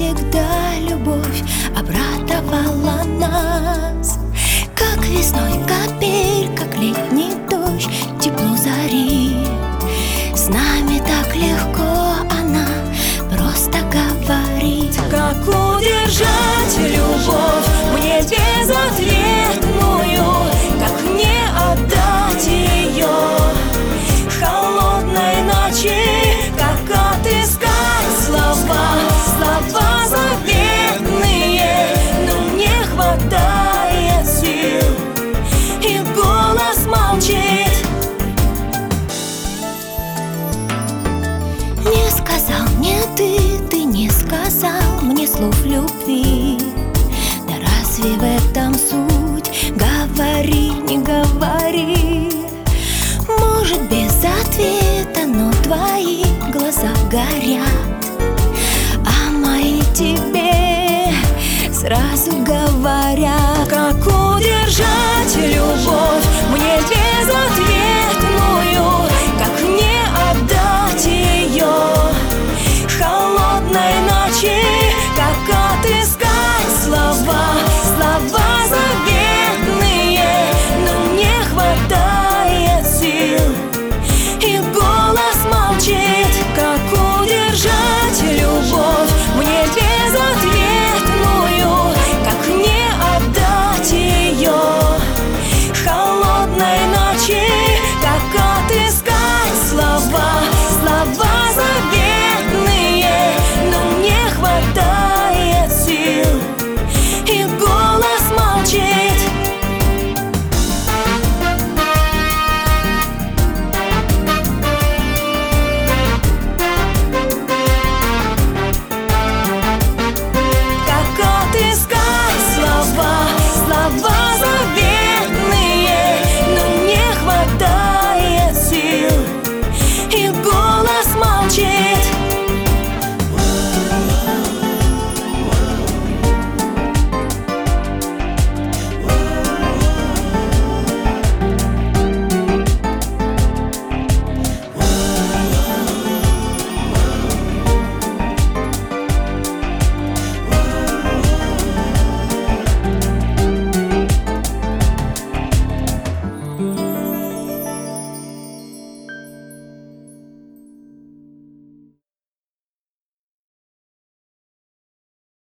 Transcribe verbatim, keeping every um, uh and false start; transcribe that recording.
всегда любовь обрадовала нас. Как весной капель, как летний дождь, тепло зари. С нами так легко она просто говорит. Как удержать любовь мне безответную? Как не отдать ее холодной ночи? Как отыскать слова, слова заветные? Но не хватает сил, и голос молчит. Не сказал мне ты, ты не сказал мне слов любви. Да разве в этом суть? Говори, не говори. Может, без ответа, но твои глаза горят, а мои тебе сразу говорят.